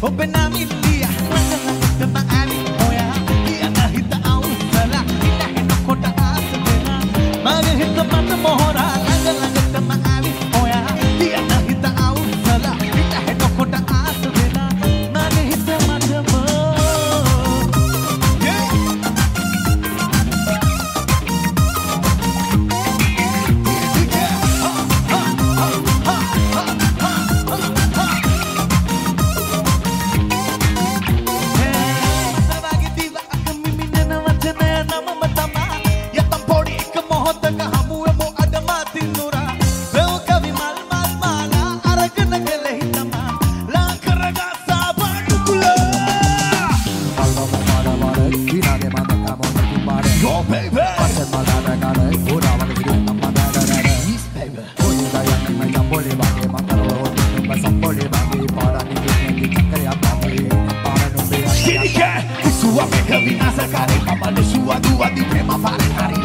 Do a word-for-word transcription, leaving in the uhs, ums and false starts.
ඔබ නම් ඉල්ලිය ළඟ ළඟටම ඇවි ඔයා කියන හිත අවුස්සලා හිතෙනකොට ආස වෙලා මගේ හිත මට මොහොරා ළඟ ළඟටම ඇවි ඔයා කියන හිත අවුස්සලා හිතෙනකොට ආස වෙලා මගේ හිත මට Vinasa kare, mama no sua dua di prema pare kare.